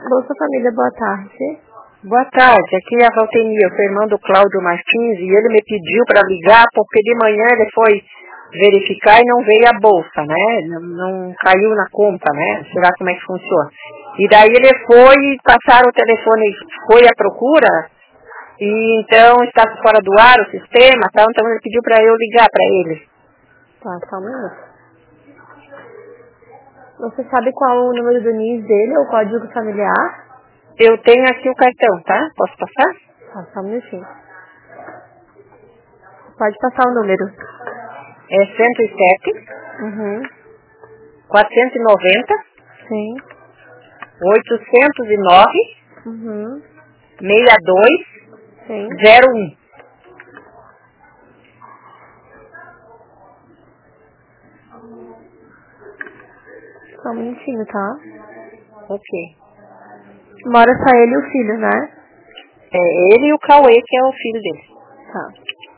Bolsa Família, boa tarde. Boa tarde, aqui é a Valtenia, eu sou irmã do Cláudio Martins e ele me pediu para ligar porque de manhã ele foi verificar e não veio a bolsa, né? Não caiu na conta, né? Será como é que funciona? E daí ele foi, passaram o telefone, foi à procura e então está fora do ar o sistema, tá? Então ele pediu para eu ligar para ele. Tá, só um minuto. Você sabe qual o número do NIS dele ou o código familiar? Eu tenho aqui o cartão, tá? Posso passar? Tá, só um minutinho. Pode passar o número. É 107, 490, Sim. 809, 62, Sim. 01. Só um minutinho, tá? Ok. Mora só ele e o filho, né? É ele e o Cauê, que é o filho dele. Tá.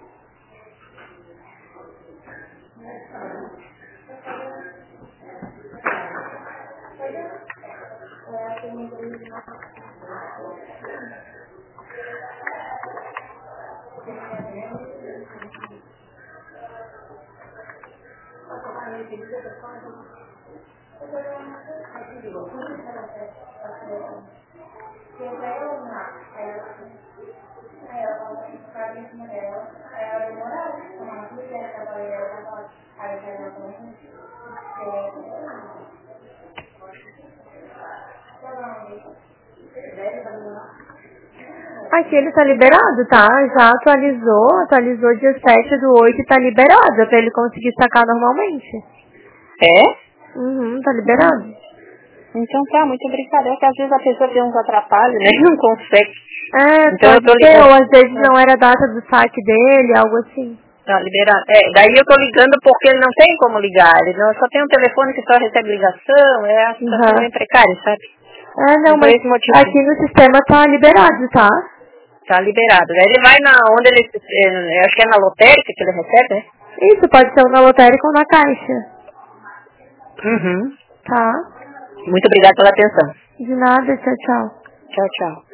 Aqui ele tá liberado, tá? Já atualizou dia 7/8 e tá liberado, pra ele conseguir sacar normalmente. É? Tá liberado. Então tá, muito obrigada. É que às vezes a pessoa tem uns atrapalhos, né? Não consegue. Então eu Pode tô ser, ligando. ou às vezes não era a data do saque dele, algo assim. Tá liberado. Daí eu tô ligando porque ele não tem como ligar. Ele não, só tem um telefone que só recebe ligação. É a situação bem precária, sabe? Não, Por mas esse motivo. aqui no sistema tá liberado, tá? Tá liberado. Daí ele vai onde ele. Eu acho que é na lotérica que ele recebe, né? Isso, pode ser na lotérica ou na caixa. Uhum. Tá? Muito obrigada pela atenção. De nada, tchau, tchau. Tchau, tchau.